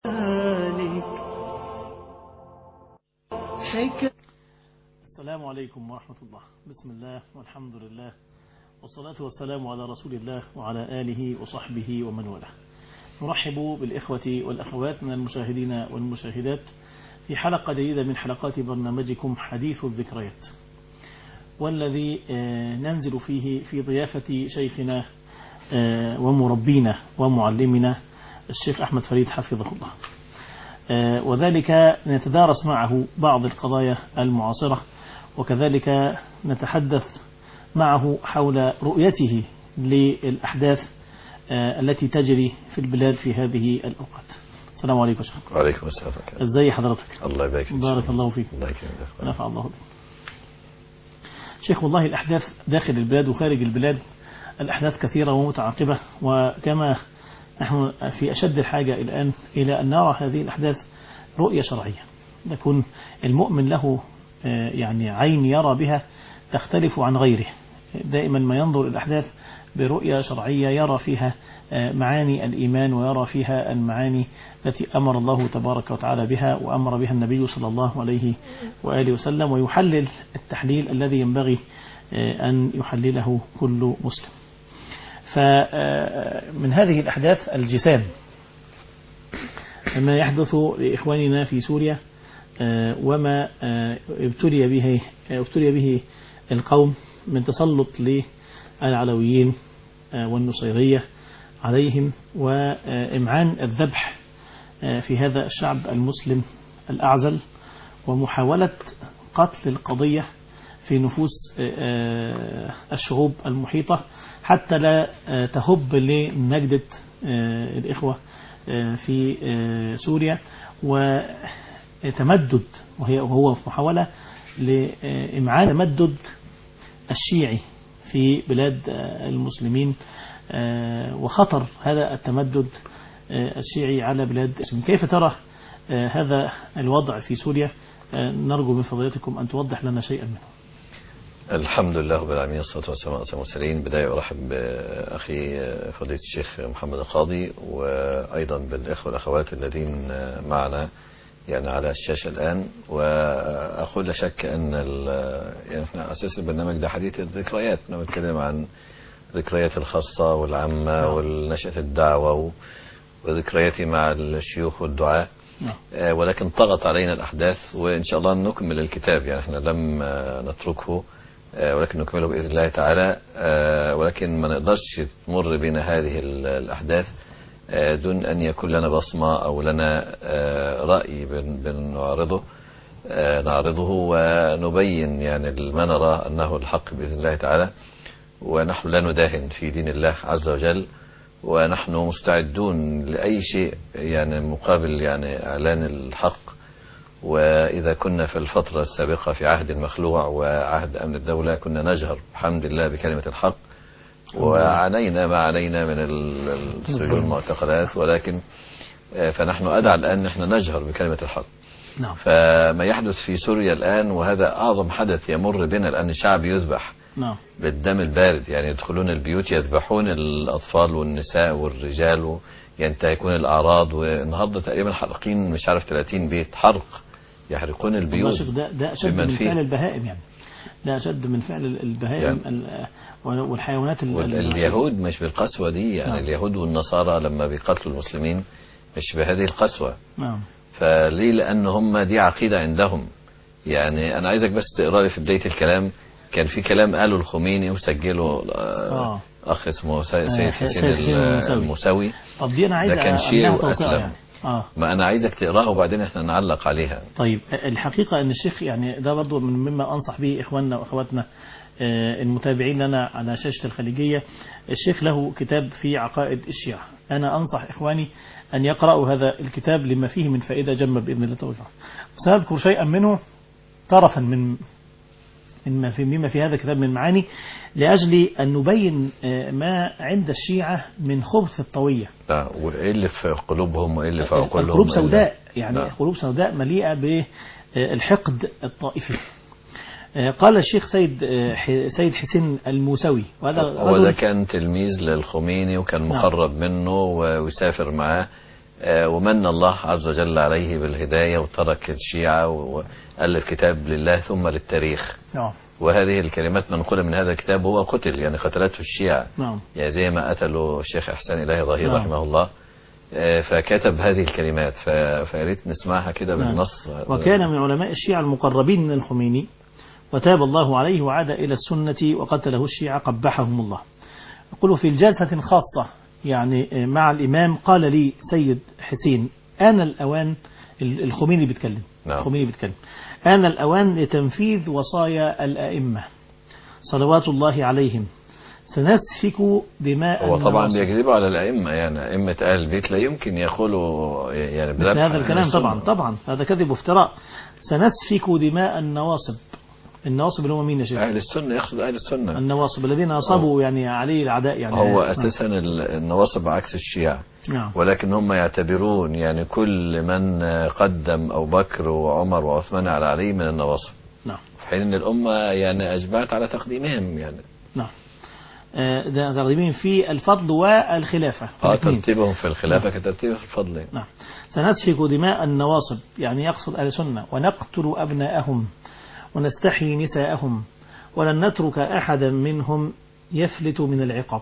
السلام عليكم ورحمة الله. بسم الله والحمد لله والصلاة والسلام على رسول الله وعلى آله وصحبه ومن والاه. نرحب بالإخوة والأخوات من المشاهدين والمشاهدات في حلقة جديدة من حلقات برنامجكم حديث الذكريات، والذي ننزل فيه في ضيافة شيخنا ومربينا ومعلمنا الشيخ أحمد فريد حفظه الله، وذلك نتدارس معه بعض القضايا المعاصرة، وكذلك نتحدث معه حول رؤيته للأحداث التي تجري في البلاد في هذه الأوقات. السلام عليكم شيخ. وعليكم السلام. ازي حضرتك؟ الله يبارك فيك. بارك الله فيك. الله يكرمك. نفع الله بك. شيخ، والله الأحداث داخل البلاد وخارج البلاد الأحداث كثيرة ومتعاقبة، وكما نحن في أشد الحاجة الآن إلى أن نرى هذه الأحداث رؤية شرعية، يكون المؤمن له يعني عين يرى بها تختلف عن غيره، دائما ما ينظر الأحداث برؤية شرعية يرى فيها معاني الإيمان ويرى فيها المعاني التي أمر الله تبارك وتعالى بها وأمر بها النبي صلى الله عليه وآله وسلم، ويحلل التحليل الذي ينبغي أن يحلله كل مسلم. فمن هذه الأحداث الجسام، ما يحدث لإخواننا في سوريا وما ابتلي به القوم من تسلط للعلويين والنصيرية عليهم، وإمعان الذبح في هذا الشعب المسلم الأعزل، ومحاولة قتل القضية في نفوس الشعوب المحيطة حتى لا تهب لنجدة الإخوة في سوريا، وتمدد وهو في محاولة لإمعان تمدد الشيعي في بلاد المسلمين، وخطر هذا التمدد الشيعي على بلاد المسلمين. كيف ترى هذا الوضع في سوريا؟ نرجو من فضيلتكم أن توضح لنا شيئا منه. الحمد لله رب العالمين، والصلاة والسلام على المرسلين. بداية أرحب بأخي فضيلة الشيخ محمد القاضي، وأيضا بالإخوة والأخوات الذين معنا يعني على الشاشة الآن. وأقول لا شك أن يعني احنا أساس البرنامج ده حديث الذكريات، نتكلم عن ذكريات الخاصة والعامة والنشأة الدعوة وذكرياتي مع الشيوخ والدعاء، ولكن طغت علينا الأحداث، وإن شاء الله نكمل الكتاب. يعني احنا لم نتركه ولكن نكمله بإذن الله تعالى، ولكن ما نقدرش تمر بنا هذه الأحداث دون أن يكون لنا بصمة أو لنا رأي نعرضه ونبين يعني ما نرى أنه الحق بإذن الله تعالى. ونحن لا نداهن في دين الله عز وجل، ونحن مستعدون لأي شيء يعني مقابل يعني إعلان الحق. وإذا كنا في الفترة السابقة في عهد المخلوع وعهد أمن الدولة كنا نجهر بحمد الله بكلمة الحق، وعانينا ما علينا من السجون والمعتقلات، ولكن فنحن أدعى الآن نحن نجهر بكلمة الحق. فما يحدث في سوريا الآن، وهذا أعظم حدث يمر بنا الآن، الشعب يذبح بالدم البارد، يعني يدخلون البيوت يذبحون الأطفال والنساء والرجال وينتهكون الأعراض. والنهارده تقريبا حرقين مش عارف 30 بيت، حرق، يحرقون البيوت. ده أشد من فعل البهائم، يعني ده أشد من فعل البهائم يعني والحيوانات. اليهود مش بالقسوة دي، يعني اليهود والنصارى لما بيقتلوا المسلمين مش بهذه القسوة. فليه؟ لأن هم دي عقيدة عندهم. يعني أنا عايزك بس تقرأ لي في بداية الكلام، كان في كلام قاله الخميني وسجله أخ اسمه سيد حسين الموسوي. طب دي أنا عايز ده كان شيعي وأسلم يعني. ما أنا عايزك تقرأه وبعدين احنا نعلق عليها. طيب، الحقيقة أن الشيخ يعني ده برضو مما أنصح به إخواننا وأخواتنا المتابعين لنا على شاشة الخليجية. الشيخ له كتاب في عقائد الشيعة، أنا أنصح إخواني أن يقرأوا هذا الكتاب لما فيه من فائدة جمة بإذن الله تعالى. سأذكر شيئا منه، طرفا مما في هذا الكتاب من معاني، لأجل أن نبين ما عند الشيعة من خبث الطوية. وإيه اللي في قلوبهم وإيه اللي في عقولهم. قلوب سوداء، يعني قلوب سوداء مليئة بالحقد الطائفي. قال الشيخ سيد حسين الموسوي، وهذا هو ده كان تلميذ للخميني وكان مقرب منه ويسافر معاه ومن الله عز وجل عليه بالهداية وترك الشيعة وألف كتاب لله ثم للتاريخ. نعم. وهذه الكلمات منقولة من هذا الكتاب، وهو قتل يعني قتلته الشيعة. نعم. يعني زي ما قتلوا الشيخ إحسان إلهي ظهير نعم. رحمه الله. فكتب هذه الكلمات، فياريت نسمعها كده بالنص. وكان من علماء الشيعة المقربين من الخميني، وتاب الله عليه وعاد إلى السنة وقتله الشيعة قبحهم الله. يقول في الجلسة خاصة يعني مع الإمام قال لي سيد حسين آن الأوان، الخميني بيتكلم. نعم. الخميني بيتكلم آن الأوان لتنفيذ وصايا الأئمة صلوات الله عليهم، سنسفك دماء هو طبعا النواصب. بيكذبوا على الأئمة، يعني أئمة أهل البيت لا يمكن يقولوا يعني مثل هذا الكلام. طبعا هذا كذب وافتراء. سنسفك دماء النواصب. النواصب اللي هم مين يا شيخ؟ أهل السنة، يقصد أهل السنة. النواصب الذين أصابوا يعني عليه العداء يعني. هو أساسا النواصب عكس الشيعة. نعم. ولكن هم يعتبرون يعني كل من قدم أبو بكر وعمر وعثمان على علي من النواصب. نعم. في حين أن الأمة يعني أجمعت على تقديمهم يعني. نعم. ده تقديمهم في الفضل والخلافة. ترتيبهم في الخلافة كترتيبهم في الفضل. نعم. سنسفك دماء النواصب يعني يقصد أهل السنة، ونقتل أبناءهم ونستحيي نساءهم، ولن نترك أحدا منهم يفلت من العقاب،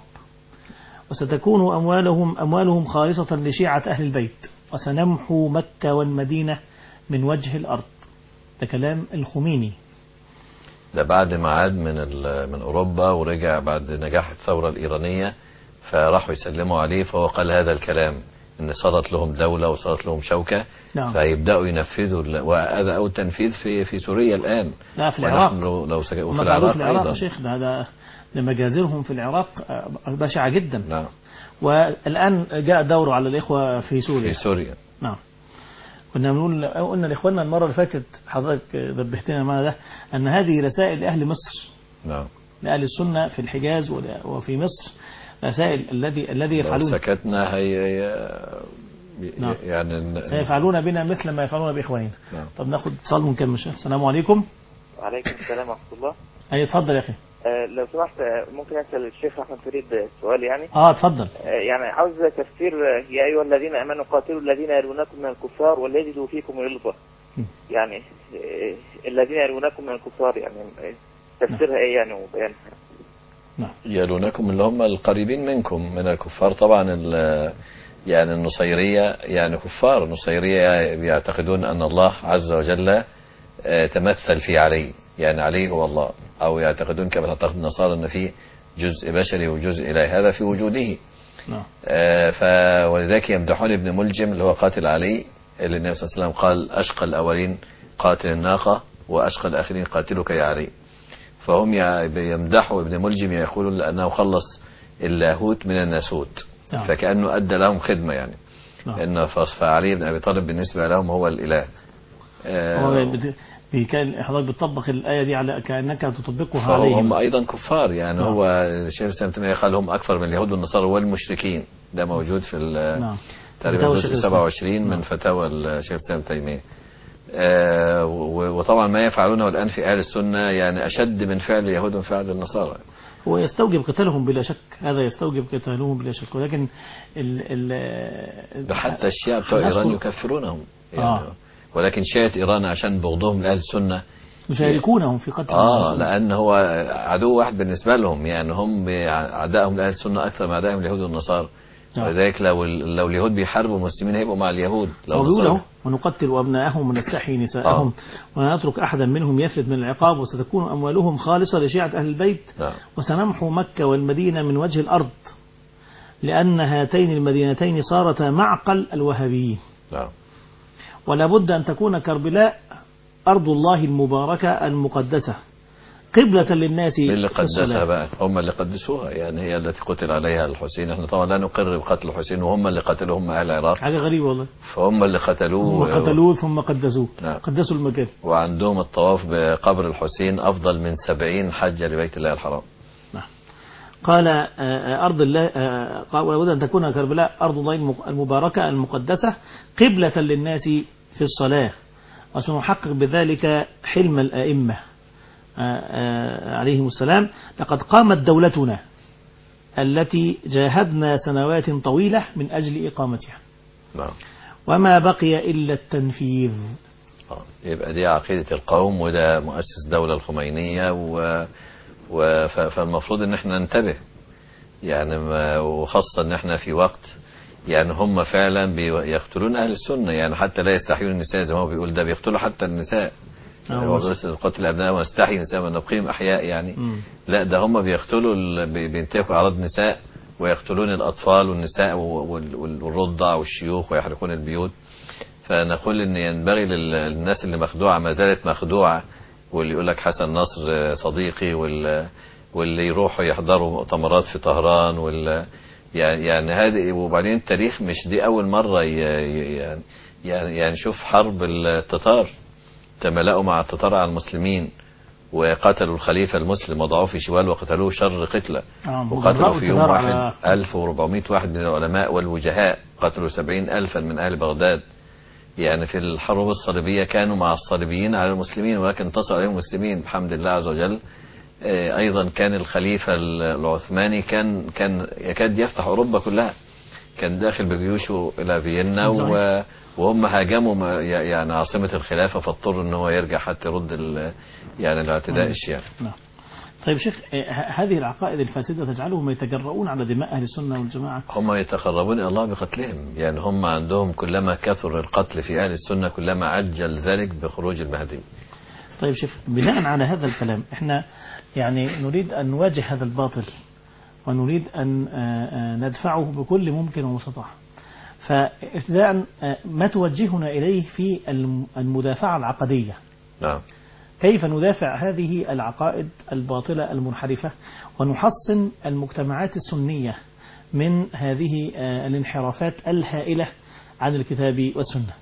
وستكون أموالهم خالصة لشيعة أهل البيت، وسنمحو مكة والمدينة من وجه الأرض. ده كلام الخميني. ده بعد ما عاد من أوروبا ورجع بعد نجاح الثورة الإيرانية، فراحوا يسلموا عليه، فهو قال هذا الكلام إن صارت لهم دولة وصارت لهم شوكة. نعم. فيبدأوا ينفذوا، وهذا أول تنفيذ في سوريا الآن. لا، في العراق. وفي العراق أيضا. شيخ ده لمجازرهم في العراق بشعة جدا. نعم. والآن جاء دور على الإخوة في سوريا. نعم. قلنا لإخواننا المرة اللي فاتت، حضرتك نبهتنا مع ده، أن هذه رسائل لأهل مصر. نعم. لأهل السنة في الحجاز وفي مصر، رسائل الذي يفعلون. لو سكتنا نعم. يعني سيفعلون بنا مثل ما يفعلون بإخواننا. نعم. طب ناخد اتصال ونكمل. السلام عليكم. وعليكم السلام ورحمة الله. أي اتفضل يا أخي. لو سمحت ممكن أسأل الشيخ أحمد فريد سؤال يعني؟ اتفضل. يعني عاوز تفسير يا أيها الذين آمنوا قاتلوا الذين يلونكم من الكفار وليجدوا فيكم غلظة. يعني الذين يلونكم من الكفار يعني تفسيرها إيه يعني وبيانها؟ نعم. يلونكم اللي هم القريبين منكم من الكفار. طبعا يعني النصيرية يعني كفار. النصيرية يعتقدون أن الله عز وجل تمثل في علي، يعني علي هو الله، أو يعتقدون كما تعتقد النصارى أن فيه جزء بشري وجزء إلهي، هذا في وجوده. نعم. ولذلك يمدحون ابن ملجم اللي هو قاتل علي، اللي النبي صلى الله عليه وسلم قال أشقى الأولين قاتل الناقة وأشقى الآخرين قاتلك يا علي. فهم يمدحوا ابن ملجم، يقولون لأنه خلص اللاهوت من الناسوت. نعم. فكأنه أدى لهم خدمة يعني. نعم. إن فعلي بن أبي طالب بالنسبة لهم هو الإله. كان حضرتك بتطبق الآية دي على كأنك تطبقها عليهم. هم أيضا كفار يعني. نعم. هو الشيخ الإسلام تيمية قال هم أكثر من اليهود والنصارى والمشركين. ده موجود في نعم. تقريبا جزء 27 من فتاوى الشيخ الإسلام تيمية. وطبعا ما يفعلونه الآن في أهل السنة يعني أشد من فعل اليهود وفعل النصارى. هو يستوجب قتالهم بلا شك، هذا يستوجب قتالهم بلا شك، ولكن ده حتى الشيعة بتوع إيران يكفرونهم يعني. ولكن شيعة إيران عشان بغضهم لأهل السنة يشاركونهم في قتل لأن هو عدو واحد بالنسبة لهم، يعني هم أعدائهم لأهل السنة أكثر من أعدائهم اليهود والنصارى. ولذلك لو اليهود بيحاربوا المسلمين هيبقوا مع اليهود. لو ونقتل أبناءهم ونستحيي نساءهم ولا نترك أحدا منهم يفلت من العقاب، وستكون أموالهم خالصة لشيعة أهل البيت. وسنمحو مكة والمدينة من وجه الأرض، لأن هاتين المدينتين صارتا معقل الوهابيين. ولا بد أن تكون كربلاء أرض الله المباركة المقدسة قبلة للناس. اللي قدسها بقى هم اللي قدسوها، يعني هي التي قتل عليها الحسين. احنا طبعا لا نقر بقتل الحسين، وهم اللي قتلوه هم أهل العراق. حاجة غريبة والله. فهم اللي قتلوه ثم قدسوه. نعم. قدسوا المكان. وعندهم الطواف بقبر الحسين أفضل من 70 حجة لبيت الله الحرام. نعم. قال أرض الله ولا بد أن تكون كربلاء أرض الله المباركة المقدسة قبلة للناس في الصلاة، وسنحقق بذلك حلم الأئمة عليهم السلام. لقد قامت دولتنا التي جاهدنا سنوات طويلة من أجل إقامتها. وما بقي إلا التنفيذ. يبقى دي عقيدة القوم، وده مؤسس الدولة الخمينية، فالمفروض ان احنا ننتبه يعني، وخاصة ان احنا في وقت يعني هم فعلا بيقتلون اهل السنة، يعني حتى لا يستحيون النساء زي ما هو بيقول، ده بيقتلوا حتى النساء. قتل الابناء ونستحي نساء ونبقيهم احياء يعني. لا ده هم بيقتلوا بينتهكوا اعراض النساء، ويقتلون الاطفال والنساء والرضع والشيوخ، ويحرقون البيوت. فنقول ان ينبغي للناس اللي مخدوعة ما زالت مخدوعة، واللي يقول لك حسن نصر صديقي، واللي يروحوا يحضروا مؤتمرات في طهران، يعني هذه. وبعدين التاريخ مش دي اول مرة يعني شوف حرب التتار، تملأوا مع التتار على المسلمين، وقتلوا الخليفة المسلم وضعوه في شوال وقتلوه شر قتلة، وقتلوا في يوم واحد 1400 واحد من العلماء والوجهاء، قتلوا 70,000 من أهل بغداد. يعني في الحروب الصليبية كانوا مع الصليبيين على المسلمين، ولكن انتصر عليهم المسلمين بحمد الله عز وجل. أيضا كان الخليفة العثماني كان يكاد يفتح أوروبا كلها، كان داخل بجيوشه إلى فيينا، وهم هاجموا يعني عاصمة الخلافة، فاضطر ان هو يرجع حتى يرد يعني الاعتداء الشيعي. طيب شيخ، هذه العقائد الفاسدة تجعلهم يتجرؤون على دماء أهل السنة والجماعة؟ هم يتقربون إلى الله بقتلهم، يعني هم عندهم كلما كثر القتل في أهل السنة كلما عجل ذلك بخروج المهدي. طيب شيخ، بناء على هذا الكلام احنا يعني نريد أن نواجه هذا الباطل، ونريد أن ندفعه بكل ممكن ومستطاع. فابتداء ما توجهنا إليه في المدافعة العقدية؟ نعم. كيف ندافع هذه العقائد الباطلة المنحرفة، ونحصن المجتمعات السنية من هذه الانحرافات الهائلة عن الكتاب والسنة؟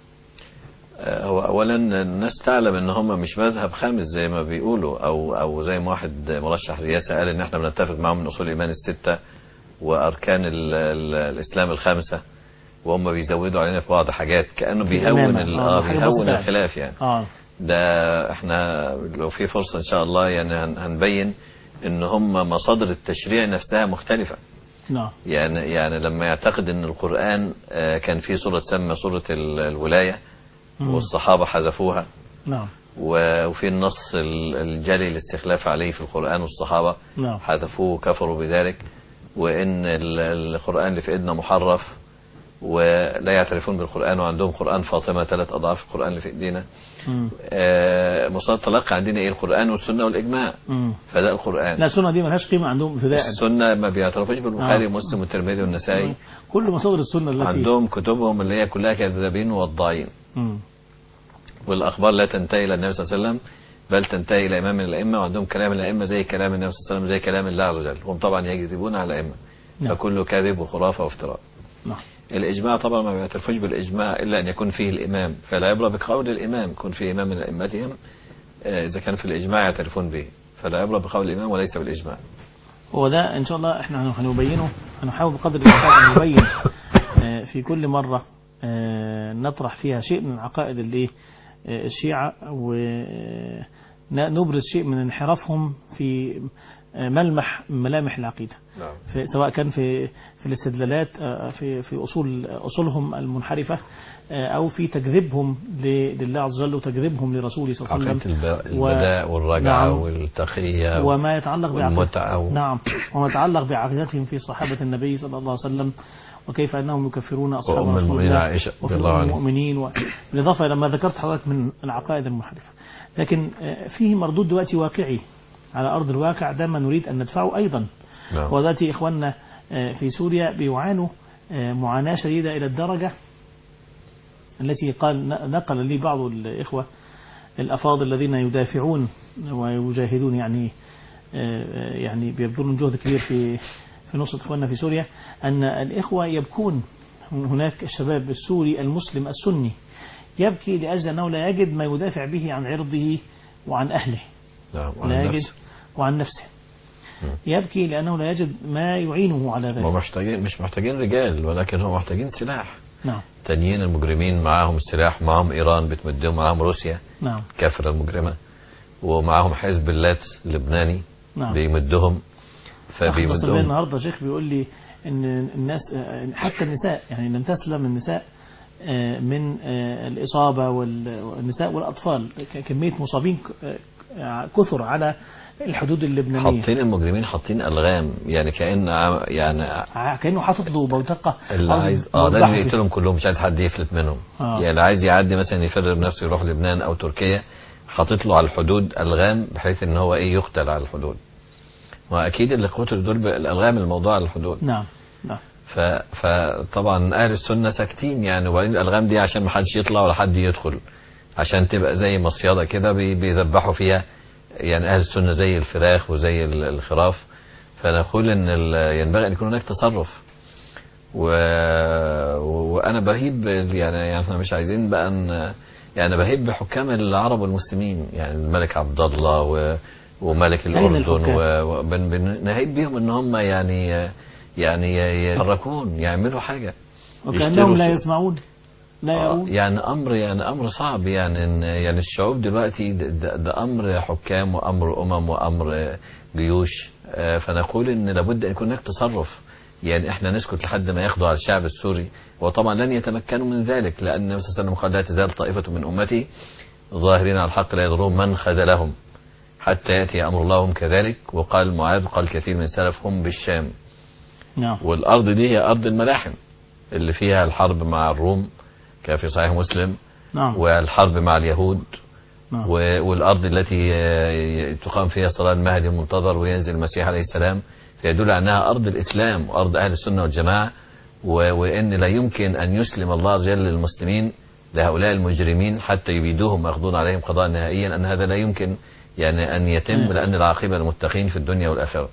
هو أولا الناس تعلم ان هم مش مذهب خامس زي ما بيقولوا، أو زي ما واحد مرشح رئاسة قال ان احنا بنتفق معهم من أصول الإيمان الستة وأركان الإسلام الخامسة، وهم بيزودوا علينا في بعض حاجات كأنه بيهون بيهون الخلاف يعني. ده احنا لو في فرصة ان شاء الله يعني هنبين ان هم مصادر التشريع نفسها مختلفة. نعم. يعني لما يعتقد ان القرآن كان فيه سورة تسمى سورة الولاية والصحابة حذفوها. نعم. وفي النص الجلي الاستخلاف عليه في القرآن والصحابة حذفوه وكفروا بذلك، وان القرآن اللي في ايدنا محرف، ولا يعترفون بالقرآن، وعندهم قرآن فاطمة 3 أضعاف القرآن اللي في ايدينا. مصادر تلقى عندنا ايه؟ القرآن والسنة والإجماع. فده القرآن. لا، السنة دي ملهاش قيمة عندهم ابتداء. السنة ما بيعترفوش بالبخاري ومسلم والترمذي والنسائي. كل مصادر السنة التي عندهم كتبهم اللي هي كلها كذابين ووضاعين. والأخبار لا تنتهي إلى النبي صلى الله عليه وسلم، بل تنتهي إلى إمام من الأئمة، وعندهم كلام الأئمة زي كلام النبي صلى الله عليه وسلم، زي كلام الله عز وجل. هم طبعا يكذبون على الأئمة. فكله كاذب وخرافة وافتراء. الإجماع طبعا ما بيعترفوش بالإجماع إلا أن يكون فيه الإمام، فلا يبرى بقول الإمام، يكون فيه إمام من أئمتهم إذا كان في الإجماع يعترفون به، فلا يبرى بقول الإمام وليس بالإجماع. هو ده إن شاء الله إحنا هنبينه، هنحاول بقدر الإمكان أن نبين في كل مرة نطرح فيها شيء من عقائد الشيعة، ونبرز شيء من انحرافهم في ملامح العقيدة. نعم. سواء كان في الاستدلالات في أصولهم المنحرفة، أو في تكذيبهم لله عز وجل وتكذيبهم لرسوله صلى الله عليه وسلم، البداء والرجعة. نعم. والتقية وما يتعلق والمتعة نعم، وما يتعلق بعقيدتهم في صحابة النبي صلى الله عليه وسلم، وكيف أنهم يكفرون أصحاب رسول الله وفي المؤمنين، بالإضافة إلى ما ذكرت حضرتك من العقائد المنحرفة. لكن فيه مردود دلوقتي واقعي على أرض الواقع، ده ما نريد أن ندفعه أيضا. وذاتي إخواننا في سوريا بيعانوا معاناة شديدة إلى الدرجة التي نقل لي بعض الإخوة الأفاضل الذين يدافعون ويجاهدون، يعني بيبذلون جهد كبير في نصرة إخواننا في سوريا، أن الإخوة يبكون. هناك الشباب السوري المسلم السني يبكي لأجل أنه لا يجد ما يدافع به عن عرضه وعن أهله. لا يجد وعن نفسه. يبكي لأنه لا يجد ما يعينه على ذلك. مش محتاجين رجال، ولكن هم محتاجين سلاح. نعم. تانيين المجرمين معاهم سلاح، معاهم إيران بتمدهم، معاهم روسيا. نعم. كافرة المجرمة، ومعاهم حزب اللات اللبناني. نعم. بيمدهم. فبيمدهم. النهارده شيخ بيقول لي ان الناس حتى النساء، يعني لم تسلم النساء من الإصابة والنساء والأطفال، كمية مصابين كثر على الحدود اللبنانية. حاطين المجرمين حاطين ألغام، يعني كأنه حاطط له بوتقة اللي عايز لازم يقتلهم كلهم، مش عايز حد يفلت منهم. يعني اللي عايز يعدي مثلا يفرر نفسه يروح لبنان أو تركيا، حاطط له على الحدود ألغام بحيث ان هو يقتل على الحدود. واكيد اللي قتلوا دول الألغام الموضوع على الحدود. نعم. فطبعا اهل السنة ساكتين يعني، وبعدين الألغام دي عشان ما حدش يطلع ولا حد يدخل، عشان تبقى زي مصيادة كده بيذبحوا فيها يعني اهل السنة زي الفراخ وزي الخراف. فنقول ان ينبغي ان يكون هناك تصرف. وانا بهيب يعني احنا مش عايزين بقى يعني بهيب بحكام العرب والمسلمين، يعني الملك عبد الله وملك الأردن، وبنهيب بيهم ان هم يعني يتحركون يعملوا حاجة، وكأنهم لا يسمعون لا يرون. يعني امر صعب يعني الشعوب دلوقتي ده امر حكام وامر وامر جيوش. فنقول ان لابد ان يكون هناك تصرف. يعني احنا نسكت لحد ما ياخدوا على الشعب السوري، وطبعا لن يتمكنوا من ذلك، لان النبي صلى الله عليه وسلم قال لا تزال طائفة من امتي ظاهرين على الحق لا يضرهم من خذلهم حتى ياتي امر الله هم كذلك. وقال معاذ قال كثير من السلف هم بالشام. نعم. والارض دي هي ارض الملاحم اللي فيها الحرب مع الروم كان في صحيح مسلم. نعم. والحرب مع اليهود. نعم. والارض التي تقام فيها صلاة المهدي المنتظر وينزل المسيح عليه السلام، فيدل انها ارض الاسلام وارض اهل السنة والجماعة. وان لا يمكن ان يسلم الله عز وجل للمسلمين لهؤلاء المجرمين حتى يبيدوهم ويقضون عليهم قضاء نهائيا، ان هذا لا يمكن يعني ان يتم، لان العاقبة للمتقين في الدنيا والاخرة.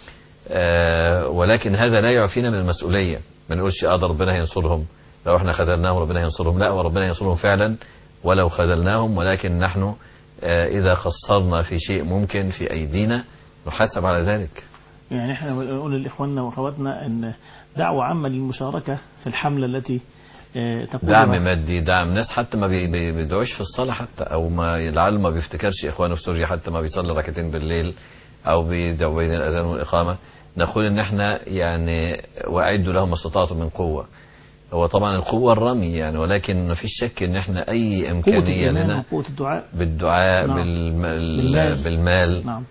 ولكن هذا لا يعفينا من المسؤولية. ما نقولش ربنا هينصرهم لو احنا خذلناهم ربنا ينصرهم، لا، وربنا ينصرهم فعلا ولو خذلناهم. ولكن نحن اذا قصرنا في شيء ممكن في ايدينا نحاسب على ذلك. يعني احنا بنقول لاخواننا واخواتنا ان دعوة عامة للمشاركة في الحملة التي تقودها. دعم مادي، دعم ناس حتى ما بيدعوش في الصلاة حتى، او ما لعله ما بيفتكرش اخوانه في سوريا حتى ما بيصلي ركعتين بالليل او بيدعو بين الاذان والاقامة. نقول ان احنا يعني واعدوا لهم ما استطعتم من قوة. هو طبعا القوة الرمي يعني، ولكن ما فيش شك ان احنا اي امكانية لنا قوة الدعاء بالدعاء. نعم. بالمال. نعم.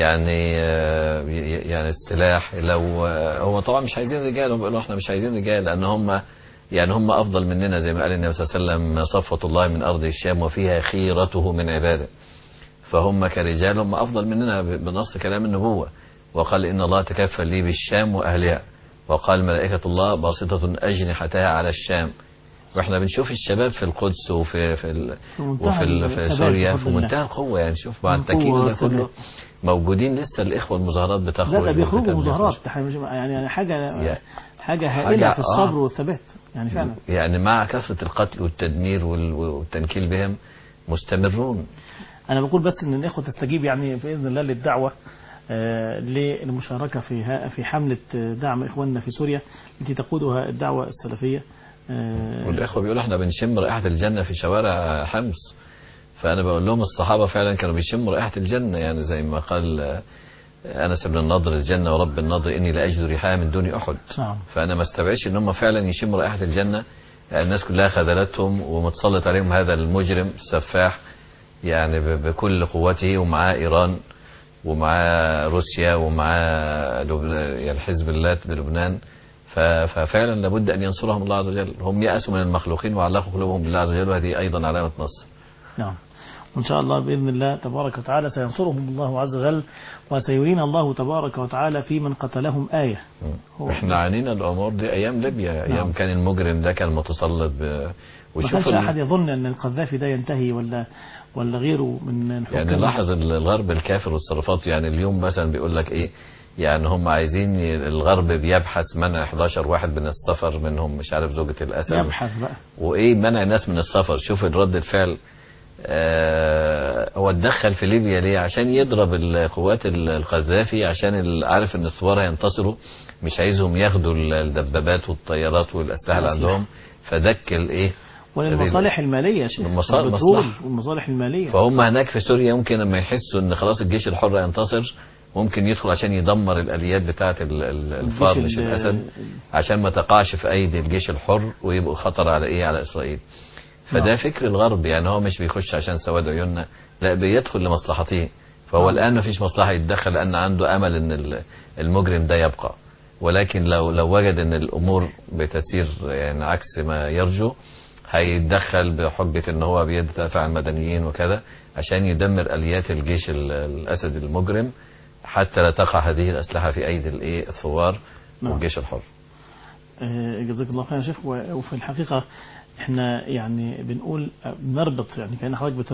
يعني السلاح. لو هو طبعا مش عايزين رجال، وبيقولوا احنا مش عايزين رجال لان هم افضل مننا، زي ما قال النبي صلى الله عليه وسلم صفوة الله من ارض الشام وفيها خيرته من عباده. فهم كرجال هم افضل مننا بنص كلام النبوة. وقال ان الله تكفل لي بالشام واهلها، وقال ملائكة الله باسطة أجنحتها على الشام. واحنا بنشوف الشباب في القدس وفي سوريا في منتهى القوة. يعني شوف مع التكييف ده كله موجودين لسه الإخوة المظاهرات بتخرج. لا بيخرجوا مظاهرات يعني حاجة هائلة في الصبر والثبات يعني فعلا. يعني مع كثرة القتل والتدمير والتنكيل بهم مستمرون. أنا بقول بس إن الإخوة تستجيب يعني بإذن الله للدعوة للمشاركة في حملة دعم إخواننا في سوريا التي تقودها الدعوة السلفية. والإخوة بيقولوا احنا بنشم رائحة الجنة في شوارع حمص. فأنا بقول لهم الصحابة فعلا كانوا بيشموا رائحة الجنة، يعني زي ما قال أنس بن النضر الجنة ورب النضر إني لأجد ريحها من دون أحد. فأنا ما استبعدش إن هم فعلا يشموا رائحة الجنة. يعني الناس كلها خذلتهم ومتسلط عليهم هذا المجرم السفاح يعني بكل قوته، ومعاه إيران ومع روسيا ومع يعني حزب الله بلبنان. ففعلا لابد أن ينصرهم الله عز وجل. هم يأسوا من المخلوقين وعلقوا قلوبهم بالله عز وجل، وهذه أيضا علامة نصر. نعم. وإن شاء الله بإذن الله تبارك وتعالى سينصرهم الله عز وجل، وسيرينا الله تبارك وتعالى في من قتلهم آية. احنا عانينا الأمور دي أيام ليبيا. نعم. أيام كان المجرم ده كان متسلط ما كانش أحد يظن أن القذافي ده ينتهي ولا غيره من الحكام. يعني لاحظ الغرب الكافر والصرفات. يعني اليوم مثلا بيقول لك ايه، يعني هم عايزين الغرب بيبحث منع 11 واحد من السفر، منهم مش عارف زوجة الأسد. يبحث بقى وايه منع الناس من السفر. شوف الرد الفعل. هو اتدخل في ليبيا ليه؟ عشان يضرب القوات القذافي، عشان عارف ان الثوار هينتصروا، مش عايزهم ياخدوا الدبابات والطيارات والأسلحة اللي عندهم. فدكل ايه والمصالح المالية والمصالح المالية. فهم هناك في سوريا ممكن لما يحسوا ان خلاص الجيش الحر ينتصر ممكن يدخل عشان يدمر الآليات بتاعة الفار مش الأسد، عشان ما تقعش في أيدي الجيش الحر ويبقوا خطر على إيه، على إسرائيل. فده فكر الغرب، يعني هو مش بيخش عشان سواد عيوننا، لا بيدخل لمصلحته. فهو الآن ما فيش مصلحة يتدخل، لأن عنده أمل إن المجرم ده يبقى. ولكن لو وجد إن الأمور بتسير يعني عكس ما يرجو، هيتدخل بحجة إن هو بيدافع عن المدنيين وكذا، عشان يدمر آليات الجيش الأسد المجرم، حتى لا تقع هذه الأسلحة في أيدي الثوار والجيش الحر. جزاك الله خير يا شيخ. وفي الحقيقة احنا يعني بنقول بنربط، يعني كأن حضرتك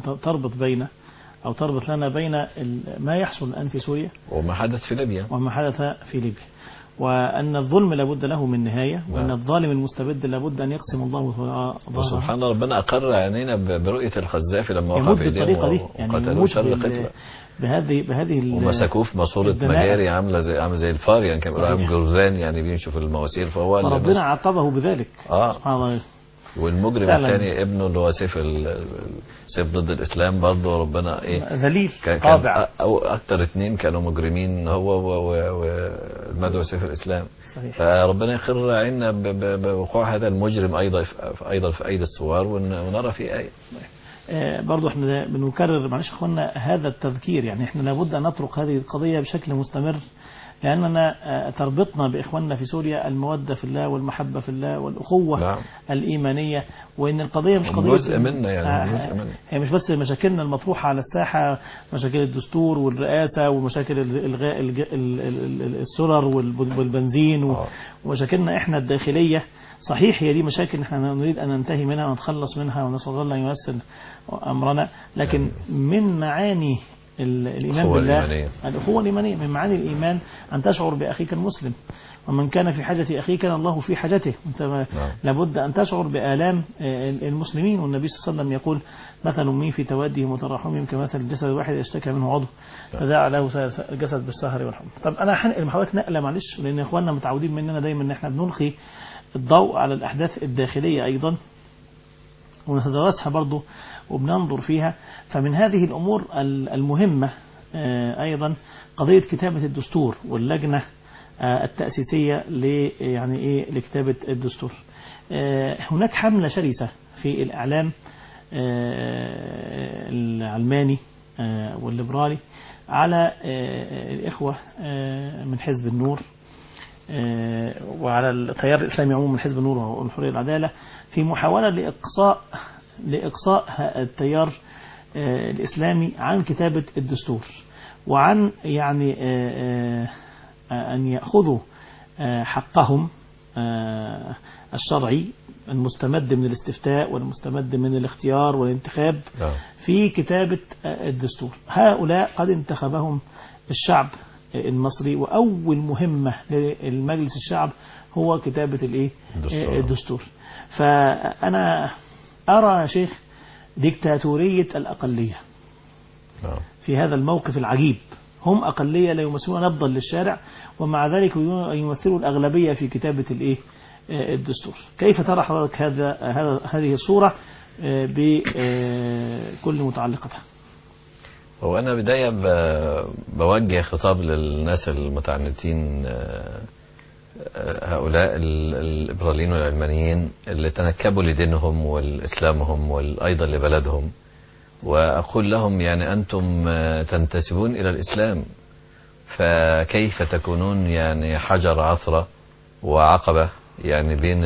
تربط لنا بين ما يحصل الآن في سوريا وما حدث في ليبيا، وأن الظلم لابد له من نهاية، وأن الظالم المستبد لابد أن يقسم الله ظهره. سبحان الله، ربنا أقر عينينا برؤية القذافي لما وقع يموت في بالطريقة دي، يعني يموت قتله بهذه ومسكوه في ماسورة مجاري عامله زي الفار، يعني كان بيقولوا جرذان يعني بيمشوا في المواسير، فهو ربنا عاقبه بذلك. سبحان الله. والمجرم الثاني ابنه اللي هو سيف ضد الإسلام برضه، ربنا ذليل طابع، أو أكتر اثنين كانوا مجرمين، هو والمدعو سيف الإسلام. صحيح. فربنا يقر عيننا بوقوع هذا المجرم أيضا في أيدي الثوار، ونرى في آية. برضو احنا بنكرر معلش اخوانا هذا التذكير، يعني احنا لابد ان نطرق هذه القضية بشكل مستمر، لأننا تربطنا بإخواننا في سوريا المودة في الله والمحبة في الله والأخوة الإيمانية، وإن القضية مش قضية جزء منا، يعني جزء منا. هي مش بس مشاكلنا المطروحة على الساحة، مشاكل الدستور والرئاسة ومشاكل إلغاء السولر والبنزين ومشاكلنا إحنا الداخلية. صحيح هي دي مشاكل احنا نريد أن ننتهي منها ونتخلص منها، ونسأل الله أن ييسر أمرنا، لكن من معاني الإيمان بالله الأخوة الإيمانية، من معاني الإيمان أن تشعر بأخيك المسلم، ومن كان في حاجة أخيه كان الله في حاجته. أنت لابد أن تشعر بآلام المسلمين، والنبي صلى الله عليه وسلم يقول مثل المؤمن في توادهم وتراحمهم كمثل الجسد الواحد يشتكى منه عضو فداعى له الجسد بالسهر والحمى. طب أنا هنقل محاولة نقلة معلش، لأن إخواننا متعودين مننا دايما أن احنا بنلقي الضوء على الأحداث الداخلية أيضا، ونتدرسها برضو وبننظر فيها. فمن هذه الأمور المهمة أيضا قضية كتابة الدستور واللجنة التأسيسية لكتابة الدستور. هناك حملة شرسة في الإعلام العلماني والليبرالي على الإخوة من حزب النور وعلى التيار الإسلامي عموما من حزب النور والحرية والعدالة، في محاولة لإقصاء التيار الإسلامي عن كتابة الدستور، وعن يعني أن يأخذوا حقهم الشرعي المستمد من الاستفتاء والمستمد من الاختيار والانتخاب في كتابة الدستور. هؤلاء قد انتخبهم الشعب المصري، وأول مهمة للمجلس الشعب هو كتابة الدستور. فأنا أرى يا شيخ ديكتاتورية الأقلية في هذا الموقف العجيب. هم أقلية لا يمثلون نبضا للشارع، ومع ذلك يمثلوا الأغلبية في كتابة الدستور. كيف ترى حضرتك هذه الصورة بكل متعلقاتها؟ هو أنا بداية بوجه خطاب للناس المتعنتين هؤلاء الإبراليين والعلمانيين اللي تنكبوا لدينهم والإسلامهم وأيضا لبلدهم، وأقول لهم يعني أنتم تنتسبون إلى الإسلام، فكيف تكونون يعني حجر عثرة وعقبة يعني بين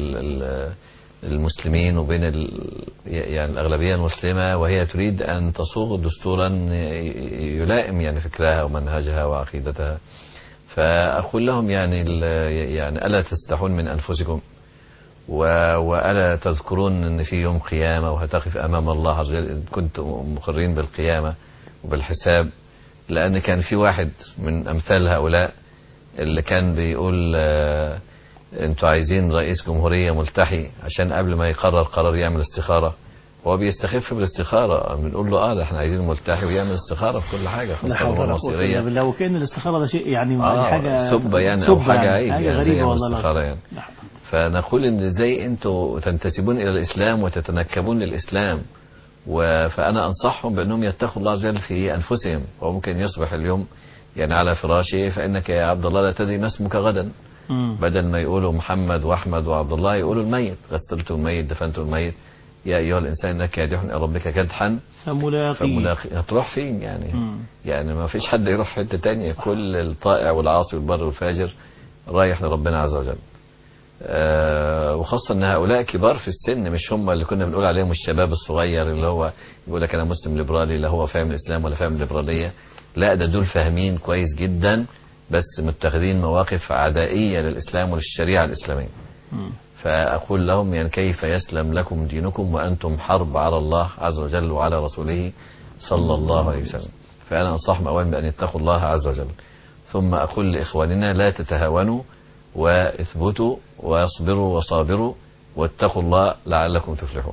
المسلمين وبين يعني الأغلبية المسلمة، وهي تريد أن تصوغ دستورا يلائم يعني فكرها ومنهجها وعقيدتها. فأقول لهم يعني ألا تستحون من أنفسكم، وألا تذكرون أن في يوم قيامة وهتقف أمام الله عز وجل إن كنتم مقرين بالقيامة وبالحساب. لأن كان في واحد من أمثال هؤلاء اللي كان بيقول انتوا عايزين رئيس جمهورية ملتحي عشان قبل ما يقرر قرار يعمل استخارة، هو بيستخف بالاستخارة. بنقول له ده احنا عايزين ملتحي ويعمل استخارة في كل حاجة خاصة المصيرية. لو كان الاستخارة ده شيء يعني حاجة سبة يعني أو حاجة عيب يعني زي الاستخارة يعني. فنقول ان ازاي انتوا تنتسبون الى الاسلام وتتنكبون للاسلام، فانا انصحهم بانهم يتقوا الله عز وجل في انفسهم. وممكن يصبح اليوم يعني على فراشه، فإنك يا عبد الله لا تدري ما اسمك غدا. بدل ما يقولوا محمد وأحمد وعبد الله يقولوا الميت، غسلت الميت دفنت الميت. يا أيها الإنسان إنك كادح إلى ربك كدحا فملاقي. هتروح فين يعني؟ يعني ما فيش حد يروح في حتة تانية، كل الطائع والعاصي والبر والفاجر رايح لربنا عز وجل. وخاصة ان هؤلاء كبار في السن، مش هم اللي كنا بنقول عليهم الشباب الصغير اللي هو يقول لك انا مسلم ليبرالي، لا هو فاهم الاسلام ولا فاهم الليبرالية. لا، ده دول فاهمين كويس جدا، بس متخذين مواقف عدائية للاسلام وللشريعة الاسلامية. فاقول لهم يعني كيف يسلم لكم دينكم وانتم حرب على الله عز وجل وعلى رسوله صلى الله عليه وسلم. فانا انصحهم اولا بان يتقوا الله عز وجل، ثم اقول لاخواننا لا تتهاونوا واثبتوا واصبروا وصابروا واتقوا الله لعلكم تفلحون.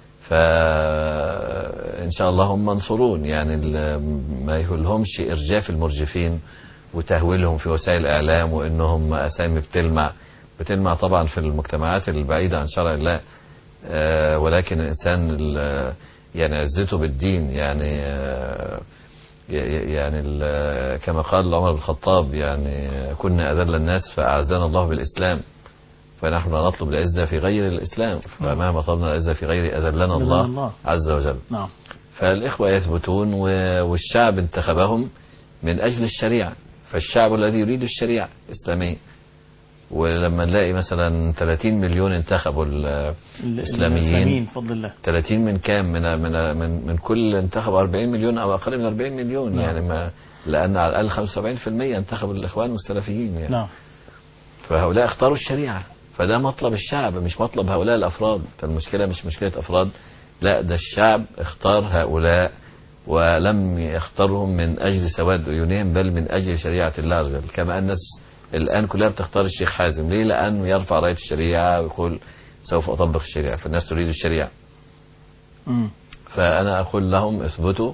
فإن شاء الله هم منصورون، يعني ما يهلهمش إرجاف المرجفين وتهويلهم في وسائل الإعلام وإنهم أسامي بتلمع طبعا في المجتمعات البعيدة عن شرع الله. ولكن الإنسان يعني عزته بالدين، يعني كما قال عمر بن الخطاب يعني كنا أذل الناس فأعزنا الله بالإسلام، فنحن نطلب العزة في غير الإسلام، فمهما طلبنا العزة في غير أذلنا الله عز وجل. فالإخوة يثبتون، والشعب انتخبهم من أجل الشريعة، فالشعب الذي يريد الشريعة الإسلامية. ولما نلاقي مثلا 30 مليون انتخبوا الإسلاميين بفضل الله، 30 من كام؟ من كل انتخب 40 مليون أو أقل من 40 مليون. يعني ما لأن على الأقل 75% انتخبوا الإخوان والسلفيين يعني. فهؤلاء اختاروا الشريعة، فده مطلب الشعب مش مطلب هؤلاء الأفراد. فالمشكلة مش مشكلة أفراد، لا، ده الشعب اختار هؤلاء ولم يختارهم من أجل سواد عيونهم، بل من أجل شريعة الله عز وجل. كما الناس الآن كلها بتختار الشيخ حازم، ليه؟ لأنه يرفع راية الشريعة ويقول سوف أطبق الشريعة، فالناس تريد الشريعة. فأنا أقول لهم اثبتوا،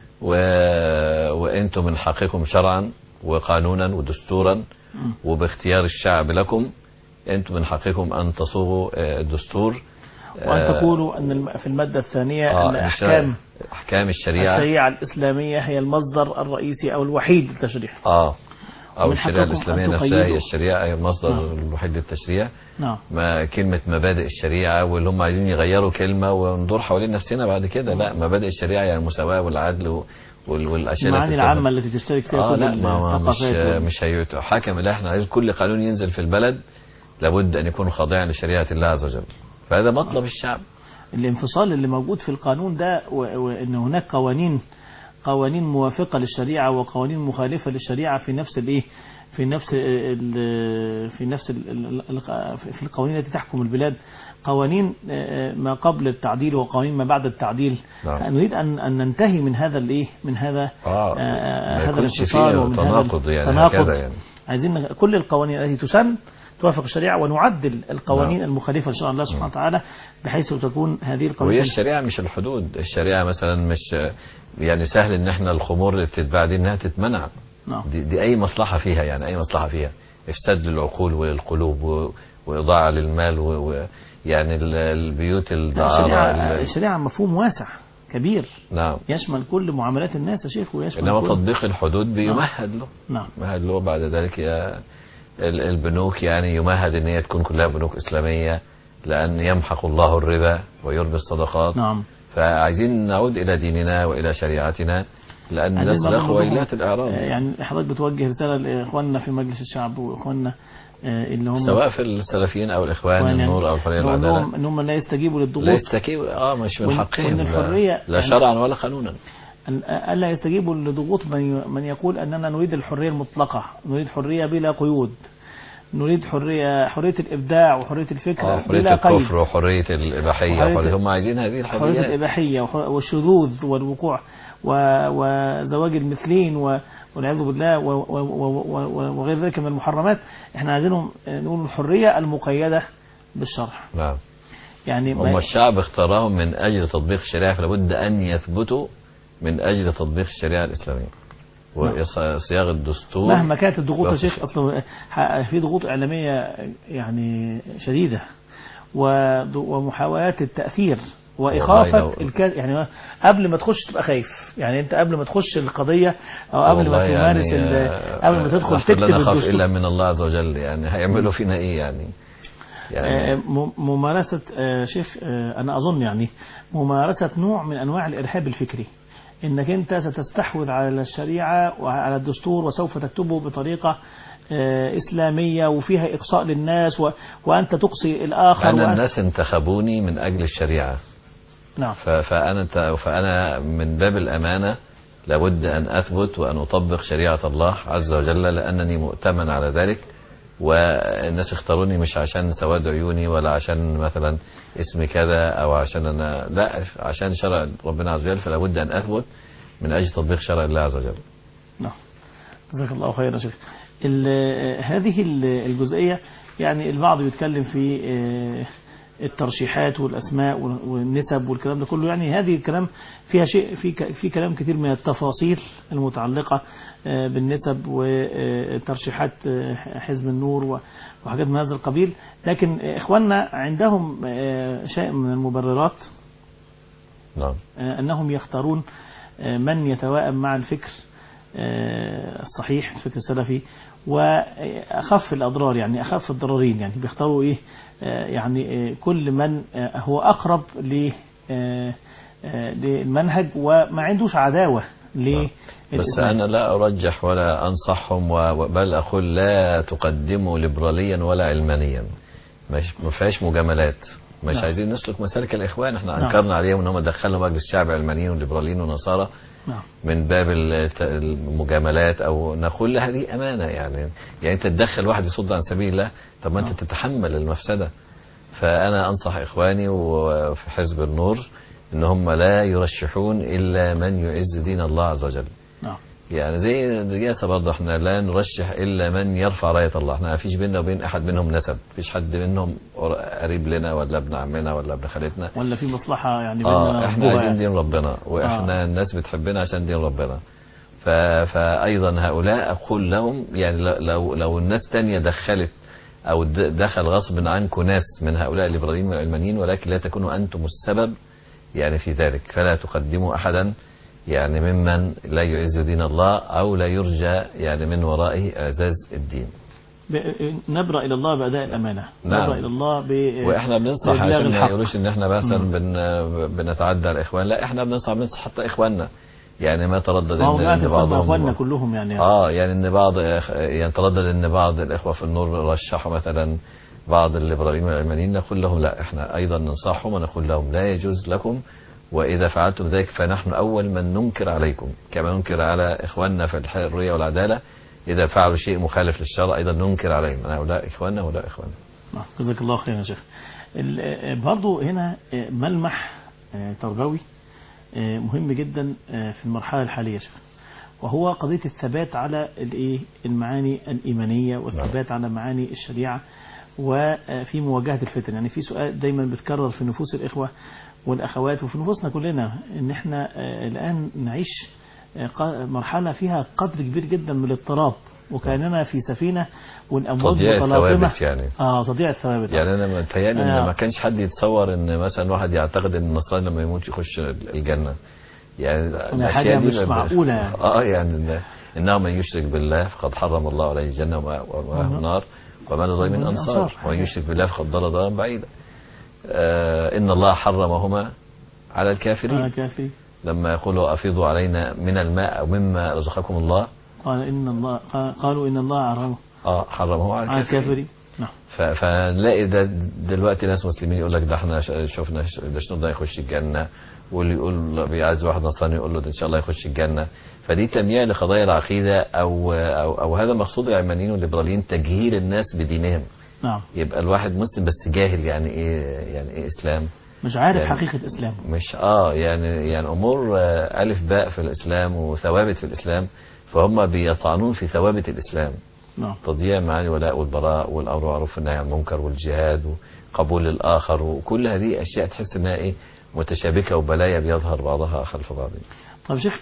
وأنتم من حقكم شرعا وقانونا ودستورا وباختيار الشعب لكم، أنتم من حقكم أن تصوغوا الدستور، وأن تقولوا أن في المادة الثانية أن أحكام الشريعة الإسلامية هي المصدر الرئيسي أو الوحيد للتشريع. أو الشريعة الإسلامية نفسها هي الشريعة، هي المصدر الوحيد للتشريع. ما كلمة مبادئ الشريعة، واللي هم عايزين يغيروا كلمة وندور حوالين نفسنا بعد كده. لا، مبادئ الشريعة يعني المساواة والعدل والأشياء المعاني العامة التي تشترك فيها كل الثقافات. مش حكم. لا، احنا عايزين كل قانون ينزل في البلد لابد أن يكون خاضعا لشريعة الله عز وجل، فهذا مطلب الشعب. الانفصال اللي موجود في القانون ده، وأن هناك قوانين موافقة للشريعة وقوانين مخالفة للشريعة في القوانين التي تحكم البلاد، قوانين ما قبل التعديل وقوانين ما بعد التعديل. نريد أن ننتهي من هذا هذا الانفصال ومن هذا التناقض. يعني عايزين كل القوانين التي تسن توافق الشريعة، ونعدل القوانين المخالفة لشرع الله سبحانه وتعالى بحيث تكون هذه القوانين. وهي الشريعة مش الحدود. الشريعة مثلا مش يعني سهل ان احنا الخمور اللي بتتباع دي انها تتمنع. دي اي مصلحة فيها، يعني اي مصلحة فيها افساد للعقول وللقلوب واضاعة للمال يعني البيوت الدعارة. الشريعة مفهوم واسع كبير، يشمل كل معاملات الناس يا شيخ، ويشمل انما تطبيق الحدود بيمهد له. يمهد له بعد ذلك البنوك، يعني يمهد ان هي تكون كلها بنوك اسلاميه، لان يمحق الله الربا ويربي الصدقات. فعايزين نعود الى ديننا والى شريعتنا، لان الناس الاخوه ويلات الاعراب. يعني حضرتك بتوجه رساله لاخواننا في مجلس الشعب واخواننا اللي هم سواء في السلفيين او الاخوان النور او الحريه والعداله، ان هم لا يستجيبوا للضغوط، لا يستجيبوا مش من حقهم، لا شرعا ولا قانونا، ألا يستجيبوا لضغوط من يقول أننا نريد الحرية المطلقة، نريد حرية بلا قيود، نريد حرية الإبداع وحرية الفكر حرية الكفر وحرية الإباحية. هم عايزين هذه الحريات، حرية الإباحية والشذوذ والوقوع وزواج المثلين والعياذ بالله وغير ذلك من المحرمات. احنا عايزينهم نقول الحرية المقيدة بالشرع. يعني هم الشعب اختارهم من أجل تطبيق الشريعة، فلابد أن يثبتوا من أجل تطبيق الشريعة الإسلامية وصياغة الدستور مهما كانت الضغوط يا شيخ. أصلا في ضغوط إعلامية يعني شديدة ومحاولات التأثير وإخافة يعني قبل ما تخش تبقى خايف، يعني أنت قبل ما تخش القضية أو قبل ما تمارس قبل ما تدخل تكتب لا نخاف الدستور. إلا من الله عز وجل، يعني هيعملوا فينا إيه يعني ممارسة شيخ أنا أظن يعني ممارسة نوع من أنواع الإرهاب الفكري، إنك أنت ستستحوذ على الشريعة وعلى الدستور وسوف تكتبه بطريقة إسلامية وفيها إقصاء للناس وأنت تقصي الآخر. أنا الناس انتخبوني من أجل الشريعة. نعم. فأنا من باب الأمانة لابد أن أثبت وأن أطبق شريعة الله عز وجل، لأنني مؤتمن على ذلك. والناس اختاروني مش عشان سواد عيوني ولا عشان مثلا اسمي كذا أو عشان أنا، لا، عشان شرع ربنا عز وجل. فلا بد أن أثبت من أجل تطبيق شرع الله عز وجل. نعم. جزاك الله خيرا شيخ. هذه الجزئية يعني البعض بيتكلم في الترشيحات والأسماء والنسب والكلام ده كله، يعني هذه الكلام فيها شيء في كلام كثير من التفاصيل المتعلقة بالنسب وترشيحات حزب النور وحاجات من هذا القبيل. لكن إخواننا عندهم شيء من المبررات. نعم. أنهم يختارون من يتوائم مع الفكر الصحيح، الفكر السلفي، وأخف الأضرار، يعني أخف الضررين. يعني بيختاروا إيه؟ يعني كل من هو أقرب للمنهج وما عندوش عداوة للإسلام. بس أنا لا أرجح ولا أنصحهم، بل أقول لا تقدموا ليبراليا ولا علمانيا. ما فيهاش مجاملات. مش نعم. عايزين نسلك مسالك الإخوان. احنا نعم. أنكرنا عليهم أنهم دخلوا مجلس الشعب علمانيين وليبراليين ونصارى. نعم. من باب المجاملات، أو نقول لها دي أمانة. يعني أنت تدخل واحد يصد عن سبيل الله، طب ما أنت تتحمل المفسدة. فأنا أنصح إخواني وفي حزب النور إن هم لا يرشحون إلا من يعز دين الله عز وجل. نعم. يعني زي الرئاسة برضه احنا لا نرشح إلا من يرفع راية الله. احنا ما فيش بيننا وبين أحد منهم نسب، فيش حد منهم قريب لنا ولا ابن عمنا ولا ابن خالتنا ولا في مصلحة يعني بيننا. احنا عايزين دين ربنا، واحنا الناس بتحبنا عشان دين ربنا. فأيضا هؤلاء أقول لهم يعني لو الناس تانية دخلت أو دخل غصب عنكم ناس من هؤلاء الليبراليين والعلمانيين، ولكن لا تكونوا أنتم السبب يعني في ذلك. فلا تقدموا أحدا يعني ممن لا يعز دين الله أو لا يرجى يعني من ورائه إعزاز الدين. نبرأ إلى الله بأداء الأمانة. نعم. نبرأ إلى الله وإحنا بننصح عشان ما يقولوش إن إحنا مثلا بنتعدى على الإخوان. لا، إحنا بننصح حتى إخواننا. يعني ما تردد إن بعضهم إخواننا كلهم يعني يعني إن بعض يعني تردد إن بعض الإخوة في النور رشحوا مثلا بعض الليبراليين والعلمانيين. نقول لهم لا، إحنا أيضا ننصحهم ونقول لهم لا يجوز لكم، وإذا فعلتم ذلك فنحن أول من ننكر عليكم، كما ننكر على إخواننا في الحرية والعدالة. إذا فعلوا شيء مخالف للشرع أيضا ننكر عليهم. هؤلاء إخواننا ولا إخواننا. جزاك الله خيرا يا شيخ. برضو هنا ملمح تربوي مهم جدا في المرحلة الحالية يا شيخ، وهو قضية الثبات على المعاني الإيمانية والثبات على معاني الشريعة وفي مواجهة الفتن. يعني في سؤال دايما بتكرر في نفوس الإخوة والأخوات وفي نفوسنا كلنا، إن إحنا الآن نعيش مرحلة فيها قدر كبير جدا من الاضطراب، وكأننا في سفينة والأمواج متلاطمة. يعني تضييع الثوابت. يعني أنا متهيألي إن ما كانش حد يتصور إن مثلا واحد يعتقد إن النصراني لما يموت يخش الجنة. يعني حاجة مش معقولة. يعني إنه من يشرك بالله فقد حرم الله عليه الجنة ومأواه النار وما للظالمين أنصار، ومن يشرك بالله فقد ضل ضلالا بعيدا. إن الله حرمهما على الكافرين. لما يقولوا أفيضوا علينا من الماء أو مما رزقكم الله، قالوا إن الله حرمه على الكافرين. فنلاقي ده دلوقتي ناس مسلمين يقول لك ده احنا شفنا ده شنو ده يخش الجنة، واللي يقول بيعز واحد نصراني يقول له ده ان شاء الله يخش الجنة. فدي تمييع لقضايا العقيدة أو هذا مقصود العلمانيين والليبراليين، تجهيل الناس بدينهم. نعم. يبقى الواحد مسلم بس جاهل يعني ايه اسلام، مش عارف يعني حقيقة اسلام، مش يعني امور الف باء في الاسلام وثوابت في الاسلام، فهم بيطعنون في ثوابت الاسلام. نعم. تضييع معاني الولاء والبراء والامر بالمعروف والنهي عن المنكر والجهاد وقبول الاخر، وكل هذه اشياء تحس انها متشابكه وبلايا بيظهر بعضها خلف بعض. طب شيخ،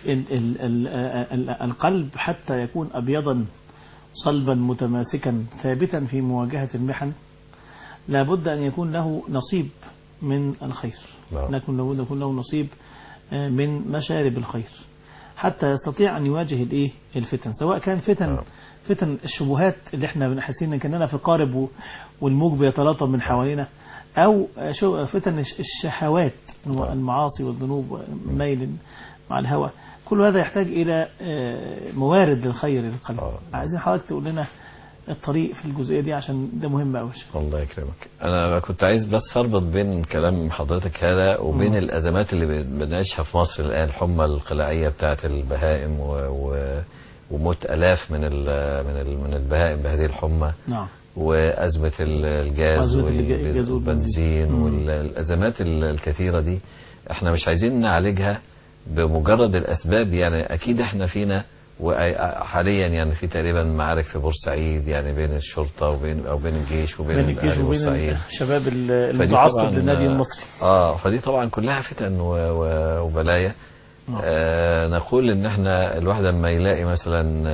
القلب حتى يكون ابيضا صلبا متماسكا ثابتا في مواجهة المحن لابد أن يكون له نصيب من الخير، نعم. لكن لابد يكون له نصيب من مشارب الخير حتى يستطيع أن يواجه الإيه الفتن، سواء كان فتن الشبهات اللي احنا بنحسين ان كاننا في قارب والموج بيتلاطم من حوالينا، أو فتن الشهوات المعاصي والذنوب ميل مع الهوى. كل هذا يحتاج إلى موارد للخير للقلب. عايزين حضرتك تقول لنا الطريق في الجزئية دي عشان ده مهم أوي. الله يكرمك. أنا كنت عايز بس أربط بين كلام حضرتك هذا وبين الأزمات اللي بنعيشها في مصر الآن، الحمى القلاعية بتاعة البهائم وموت آلاف من البهائم بهذه الحمى. نعم. وأزمة الجاز والبنزين والأزمات الكثيرة دي احنا مش عايزين نعالجها بمجرد الأسباب. يعني أكيد احنا فينا وحاليا يعني في تقريبا معارك في بورسعيد يعني بين الشرطة وبين الجيش وبين الجيش وبين الشباب المتعصب للنادي المصري. فدي طبعا كلها فتن وبلايا. نقول ان احنا الواحد لما يلاقي مثلا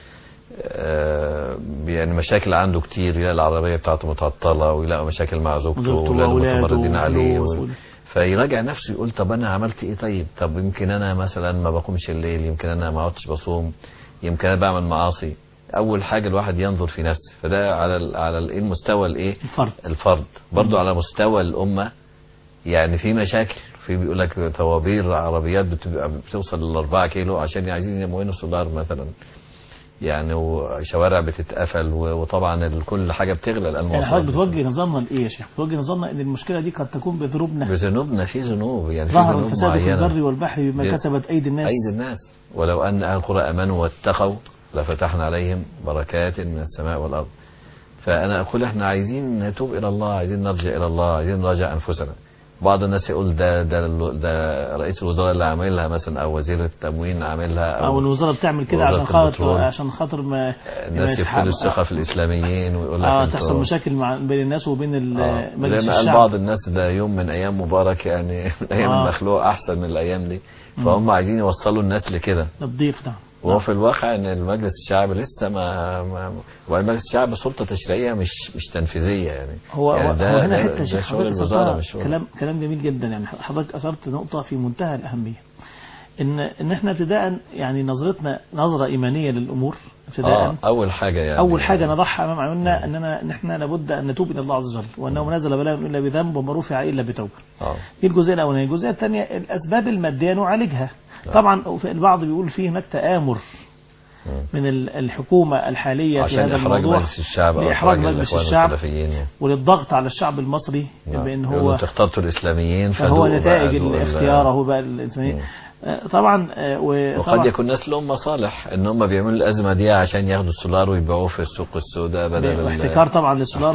يعني مشاكل عنده كتير، يلاقي العربية بتاعته متعطلة ويلاقي مشاكل مع زوجته وولاده متمردين عليه فيراجع نفسه يقول طب انا عملت ايه؟ طب يمكن انا مثلا ما بقومش الليل، يمكن انا ما عدتش بصوم، يمكن انا بعمل معاصي. اول حاجة الواحد ينظر في نفسه. فده على المستوى الايه الفرد. برضو على مستوى الامة يعني في مشاكل، في بيقول لك طوابير عربيات بتوصل ل4 كيلو عشان عايزين يموينوا سولار مثلا يعني، وشوارع بتتقفل وطبعا كل حاجه بتغلى. يعني حضرتك بتوجه نظامنا لايه يا شيخ؟ بتوجه نظامنا ان المشكله دي قد تكون بذنوبنا في ذنوب يعني، ظهر الفساد في البر والبحر بما كسبت ايدي الناس. ولو ان اهل القرى امنوا واتقوا لفتحنا عليهم بركات من السماء والارض. فانا اقول احنا عايزين نتوب الى الله، عايزين نرجع الى الله، عايزين نراجع انفسنا. بعض الناس يقول ده رئيس الوزراء اللي عاملها مثلا، او وزير التموين عاملها، او الوزاره بتعمل كده عشان خاطر ما الناس يفقدوا الثقه في الاسلاميين ويقول لك تحصل مشاكل بين الناس وبين مجلس الشعب. قال بعض الناس ده يوم من ايام مبارك يعني من ايام المخلوق احسن من الايام دي. فهم عايزين يوصلوا الناس لكده الضيق ده. وهو في الواقع ان المجلس الشعب لسه والمجلس الشعب سلطه تشريعيه مش تنفيذيه يعني. هو هنا حته شيخ شغل الوزاره مش كلام جميل جدا. يعني حضرتك اثرت نقطه في منتهى الاهميه، ان احنا ابتداء يعني نظرتنا نظره ايمانيه للامور ابتداء. اول حاجه نضعها امام عيوننا ان احنا لابد ان نتوب الى الله عز وجل، وانه ما نزل بلاء الا بذنب وما رفع الا بتوبه. دي الجزئيه الاولانيه. الجزئيه الثانيه الاسباب الماديه نعالجها. طبعا البعض بيقول فيه هناك تآمر من الحكومة الحالية في هذا الموضوع لإحراج مجلس الشعب وللضغط على الشعب المصري بأن هو اخترتوا الإسلاميين فهو نتائج اختياره بقى الإسلاميين. طبعا وقد يكون الناس لهم مصالح ان هم بيعملوا الازمه دي عشان ياخدوا السولار ويبيعوه في السوق السوداء بدل احتكار طبعا للسولار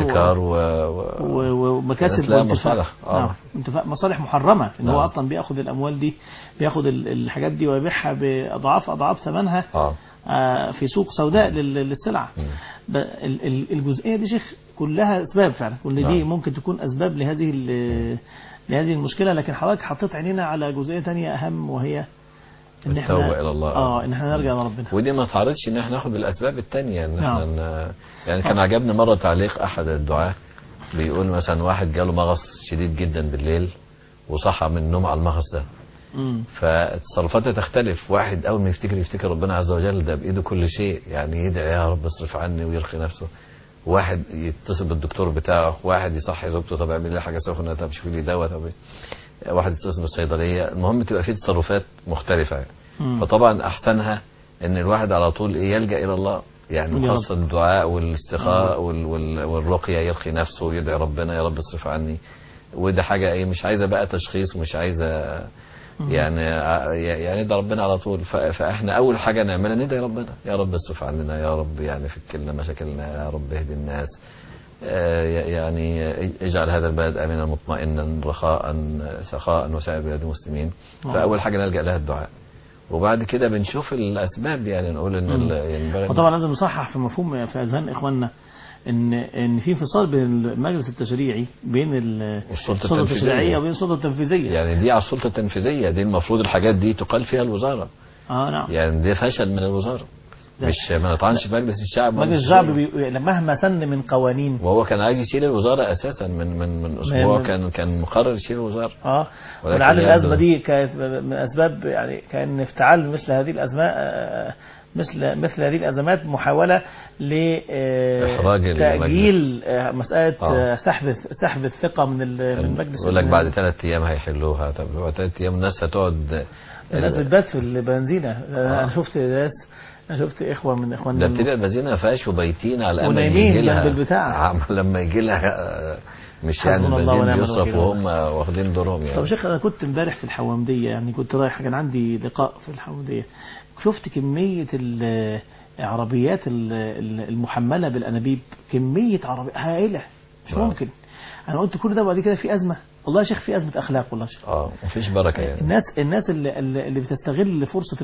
ومكاسب واتفاق مصالح محرمه ان هو اصلا بياخد الاموال دي، بياخد الحاجات دي ويبيعها باضعاف ثمنها في سوق سوداء للسلع. الجزئيه دي شيخ كلها اسباب فعلا، كل دي ممكن تكون اسباب لهذه المشكلة. لكن حضرتك حطيت عينينا على جزئية تانية أهم، وهي إن التوبة إلى الله. إن احنا نرجع لربنا. ودي ما تعرضش إن احنا ناخد بالأسباب التانية إن احنا يعني كان عجبني مرة تعليق أحد الدعاة بيقول مثلا واحد جاله مغص شديد جدا بالليل وصحى من النوم على المغص ده. فتصرفاته تختلف. واحد أول ما يفتكر ربنا عز وجل ده بإيده كل شيء، يعني يدعي يا رب اصرف عني ويرخي نفسه. واحد يتصل بالدكتور بتاعه، واحد يصحي زوجته طب اعمل لي حاجه سخنه، طب شوفي لي دواء، طب واحد يتصل بالصيدليه. المهم تبقى في تصرفات مختلفه يعني. فطبعا احسنها ان الواحد على طول يلجا الى الله، يعني خاصه الدعاء والاستخاء والرقيه، يرخي نفسه ويدعي ربنا يا رب اصرف عني. وده حاجه مش عايزه بقى تشخيص ومش عايزه يعني ده ربنا على طول. فاحنا اول حاجه نعملها ندعي ربنا يا رب اصرف عننا، يا رب يعني فك لنا مشاكلنا، يا رب اهدي الناس، يعني اجعل هذا البلد امنا مطمئنا رخاء سخاء وسائر بلاد المسلمين. فاول حاجه نلجا لها الدعاء، وبعد كده بنشوف الاسباب. يعني نقول ان يعني وطبعا لازم نصحح في مفهوم في اذهان اخواننا ان في انفصال بين المجلس التشريعي بين السلطه التشريعيه وبين السلطه التنفيذيه. يعني دي على السلطه التنفيذيه، دي المفروض الحاجات دي تقال فيها الوزاره. نعم. يعني ده فشل من الوزاره. مش ما نطعنش في مجلس الشعب. مجلس الشعب مهما سن من قوانين، وهو كان عايز يشيل الوزاره اساسا من اسبوع، كان مقرر يشيل الوزاره. ولعل الازمه دي كانت من اسباب، يعني كان افتعال مثل هذه الازمات، مثل هذه الازمات محاوله لتاجيل مساله سحب الثقه من المجلس. يقول لك بعد 3 ايام هيحلوها. طب هو 3 ايام الناس هتقعد، الناس بتبات في البنزينه. انا شفت ناس، انا شفت اخوه من اخواننا ده بتبقى البنزينه ما فيهاش وبايتين على الامل يجي لها لما يجي لها، مش يعني البنزين بيصرف وهم واخدين دورهم يعني. طب شيخ، انا كنت امبارح في الحوامديه، يعني كنت رايح، كان عندي لقاء في الحوامديه، شفت كميه العربيات المحمله بالانابيب، كميه عربيات هائله مش ممكن. انا قلت كل ده وبعد كده في ازمه. والله يا شيخ في ازمه اخلاق والله يا شيخ. مفيش بركه يعني. الناس اللي بتستغل فرصه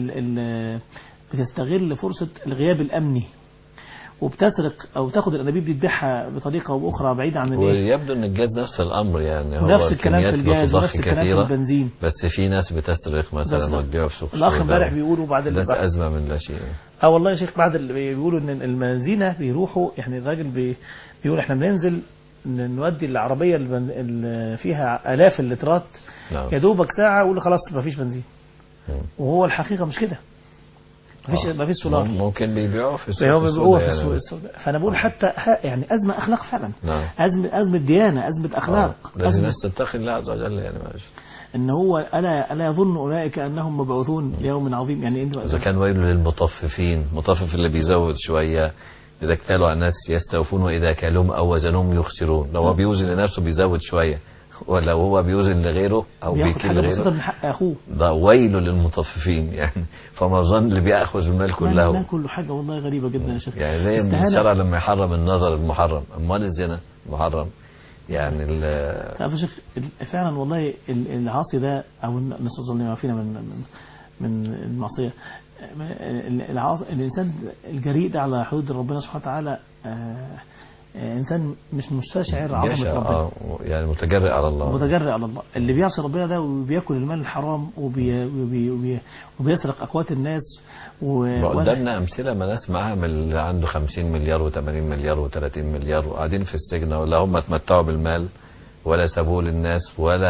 بتستغل فرصه الغياب الامني، وبتسرق او تاخد الانابيب دي تبيعها بطريقه او باخرى بعيده عن ويبدو ان الجاز نفس الامر يعني، هو نفس الكلام في الجاز ونفس الكلام في البنزين، بس في ناس بتسرق مثلا وتبيع في سوق. الاخ امبارح بيقولوا بعد ده ازمه من لا شيء. والله يا شيخ، بعد اللي بيقولوا ان المنزينه بيروحوا، يعني الراجل بيقول احنا بننزل نودي العربيه اللي فيها الاف اللترات يا دوبك ساعه ويقول خلاص ما فيش بنزين. وهو الحقيقه مش كده، ما فيش سولار. ممكن بيبيعوه في السوق السوداء. فانا بقول حتى يعني ازمه اخلاق فعلا. ازمه ديانه، ازمه اخلاق. لازم الناس تتقي الله عز وجل يعني. ماشي. ان هو الا يظن اولئك انهم مبعوثون ليوم عظيم. يعني اذا كان ويل للمطففين، مطفف اللي بيزود شويه، اذا اكتالوا على الناس يستوفون واذا كالوهم او وزنهم يخسرون. لو هو بيوزن لنفسه بيزود شويه، ولو هو بيوزن لغيره او بيكيل لغيره من حق اخوه. ده ويل للمطففين يعني. فما ظن اللي بياخذ المال كله. ما كل حاجه والله غريبه جدا يا شيخ. يعني زي الشرع لما يحرم النظر المحرم، امال الزنا المحرم يعني. يا شيخ فعلا والله العاصي ده، او نسال الله يعافينا من المعصيه، الانسان الجريء ده على حدود ربنا سبحانه وتعالى انسان مش مستشعر عظمه ربنا. يعني متجرئ على الله. متجرئ على الله. اللي بيعصي ربنا ده وبياكل المال الحرام وبيسرق اقوات الناس. قدامنا امثله ما ناس معاها اللي عنده 50 مليار و80 مليار و30 مليار وقاعدين في السجن، ولا هم اتمتعوا بالمال ولا سابوه للناس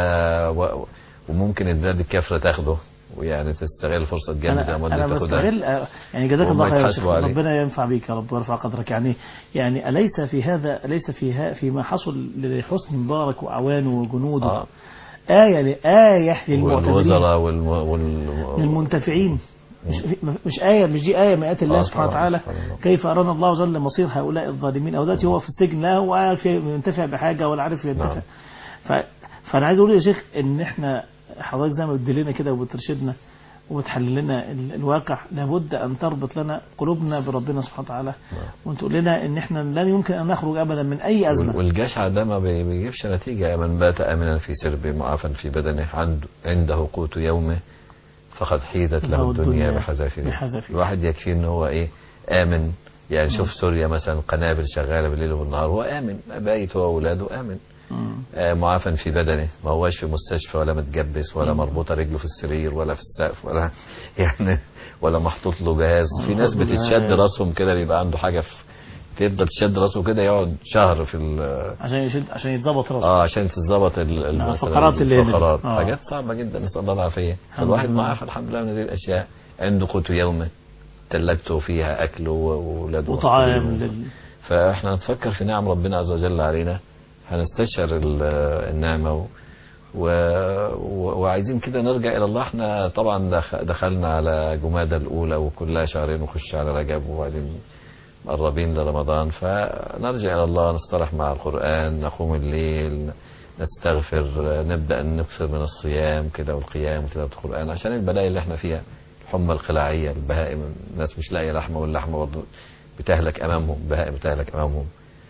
وممكن البلاد الكافره تاخده، ويعني تستغل فرصه جامده أنا بستغل يعني جزاك الله خير يا شيخ، ربنا ينفع بيك يا رب ويرفع قدرك. يعني أليس في هذا، أليس فيما حصل لحسني مبارك وأعوانه وجنوده آية للمعتبرين للمنتفعين، مش آية، مش دي آية مئات الله سبحانه وتعالى. كيف أرانا الله جل مصير هؤلاء الظالمين. أو ذاتي هو في السجن لا هو عارف ينتفع بحاجة ولا عارف ينتفع. فأنا عايز أقول يا شيخ إن إحنا حضرتك زي ما بتدلنا كده وبترشدنا وبتحلل لنا الواقع، لابد أن تربط لنا قلوبنا بربنا سبحانه وتعالى، وتقول لنا إن إحنا لن يمكن أن نخرج أبدا من أي أزمة. والجشع ده ما بيجيبش نتيجة. من بات آمنا في سربه معافا في بدنه عنده قوت يومه فقد حيدت له الدنيا بحذافيرها. الواحد يكفي إن هو آمن. يعني شوف سوريا مثلا، قنابل شغالة بالليل والنهار، هو آمن، بايت هو وأولاده آمن. معافى في بدنه، ما هوش في مستشفى ولا متجبس ولا مربوطة رجله في السرير ولا في السقف ولا يعني ولا محطوط له جهاز. في ناس بتتشد راسهم كده، بيبقى عنده حاجة تفضل تشد راسه كده يقعد شهر في عشان يتظبط راسه، عشان تتظبط الفقرات. حاجات صعبة جدا، نسأل الله العافية. فالواحد معافى الحمد لله من هذه الأشياء. عنده قوت يومه، تلاجته فيها أكله وأولاده وطعام. فإحنا نتفكر في نعم ربنا عز وجل علينا، هنستشعر النعمة وعايزين كده نرجع إلى الله. احنا طبعا دخلنا على جمادى الأولى وكلها شهرين ونخش على رجب وبعدين مقربين لرمضان، فنرجع إلى الله، نصطلح مع القرآن، نقوم الليل، نستغفر، نبدأ نكثر من الصيام كده والقيام وتلاوة القرآن، عشان البلايا اللي احنا فيها، الحمى القلاعية، البهائم، الناس مش لاقية لحمة واللحمة برضه بتهلك أمامهم، بهائم بتهلك أمامهم،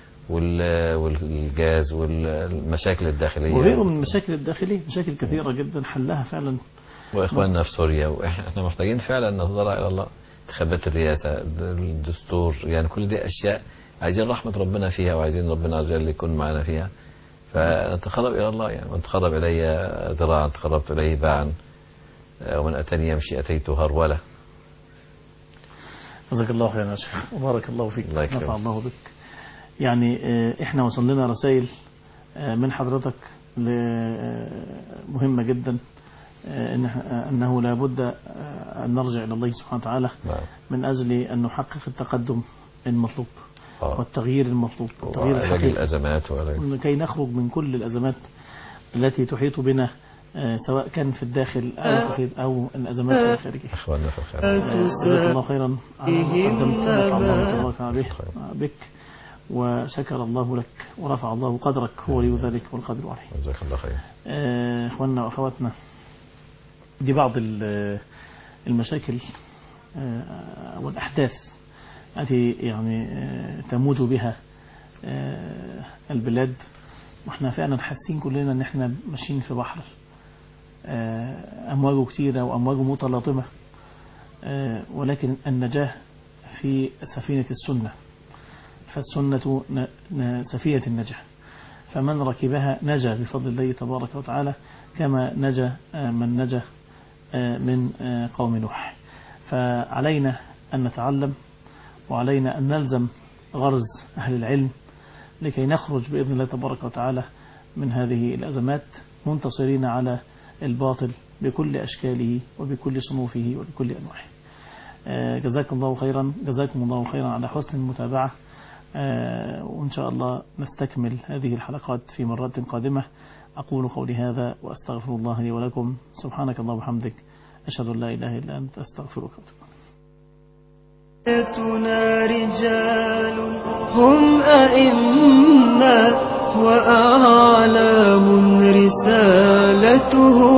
والجاز والمشاكل الداخلية وغيره من المشاكل الداخلية، مشاكل كثيرة جدا حلها فعلا. وإخواننا في سوريا، وإحنا محتاجين فعلا نتضرع إلى الله. انتخابات الرئاسة، الدستور، يعني كل دي أشياء عايزين رحمة ربنا فيها، وعايزين ربنا عز وجل يكون معنا فيها. فنتقرب إلى الله. يعني من تقرب إلي ذراعا تقربت إليه باعا، ومن أتاني يمشي أتيته هرولة. جزاك الله خيرا يا شيخ وبارك الله فيك. الله يكرمك. نفع الله بك. يعني احنا وصل لنا رسائل من حضرتك مهمة جدا، أنه لا بد أن نرجع إلى الله سبحانه وتعالى من أجل أن نحقق التقدم المطلوب والتغيير المطلوب والتغيير الحقيقي، الأزمات كي نخرج من كل الأزمات التي تحيط بنا، سواء كان في الداخل أو الأزمات الخارجية. أخواننا في الخير، جزاك الله خيرا على ما قدمت. نفع الله تبارك بك وشكر الله لك ورفع الله قدرك، هو ولي ذلك والقادر عليه. جزاك الله خير. اخواننا واخواتنا، دي بعض المشاكل والأحداث التي يعني تموج بها البلاد، واحنا فعلا حاسين كلنا ان احنا ماشيين في بحر امواجه كتيرة وامواجه متلاطمة، ولكن النجاة في سفينة السنة، فالسنة سفينة النجاة، فمن ركبها نجا بفضل الله تبارك وتعالى كما نجا من نجا من قوم نوح. فعلينا أن نتعلم، وعلينا أن نلزم غرز أهل العلم لكي نخرج بإذن الله تبارك وتعالى من هذه الأزمات منتصرين على الباطل بكل أشكاله وبكل صنوفه وبكل أنواعه. جزاكم الله خيرا، جزاكم الله خيرا على حسن المتابعة، وإن شاء الله نستكمل هذه الحلقات في مرات قادمة. أقول قولي هذا وأستغفر الله لي ولكم. سبحانك اللهم وبحمدك، أشهد أن لا إله إلا أنت، أستغفرك وأتوب إليك. رجال هم أئمة وأعلام رسالتهم